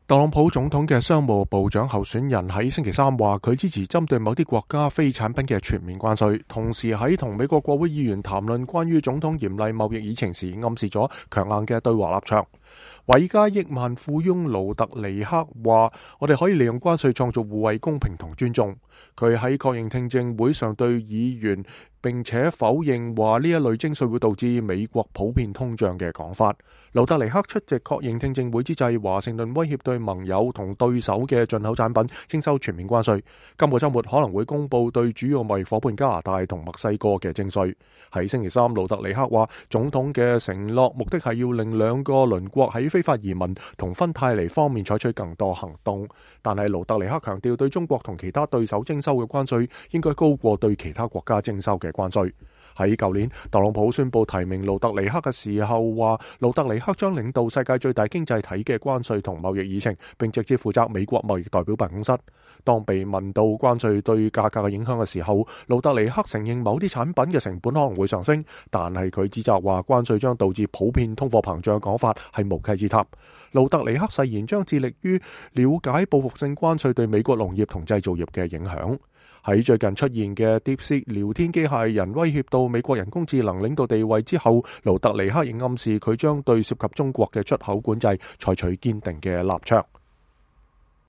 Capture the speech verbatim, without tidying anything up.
特朗普總統嘅商務部長候選人喺星期三話，佢支持針對某啲國家非產品嘅全面關稅，同時喺同美國國會議員談論關於總統嚴厲貿易議程時，暗示咗強硬嘅對華立場。華爾街億萬富翁盧特尼克話，我哋可以利用關稅創造互惠、公平同尊重。佢喺確認聽證會上對議員並且否認話呢一類徵稅會導致美國普遍通脹嘅講法。盧特尼克出席確認聽證會之際，華盛頓威脅對盟友同對手嘅進口產品徵收全面關稅。今個週末可能會公佈對主要貿易夥伴加拿大同墨西哥嘅徵稅。喺星期三，盧特尼克話，總統嘅承諾目的係要令兩個鄰國喺非法移民同芬太尼方面採取更多行動。但係盧特尼克強調，對中國同其他對手徵收嘅關稅應該高過對其他國家徵收嘅關稅。喺舊年，特朗普宣布提名盧特尼克嘅時候話，盧特尼克將領導世界最大經濟體嘅關稅同貿易議程，並直接負責美國貿易代表辦公室。當被問到關稅對價格嘅影響嘅時候，盧特尼克承認某啲產品嘅成本可能會上升，但係佢指責話關稅將導致普遍通貨膨脹嘅講法係無稽之談。盧特尼克誓言將致力於了解報復性關稅對美國農業同製造業嘅影響。喺最近出現嘅 DeepSeek 聊天機械人威脅到美國人工智能領導地位之後，盧特尼克亦暗示佢將對涉及中國嘅出口管制採取堅定嘅立場。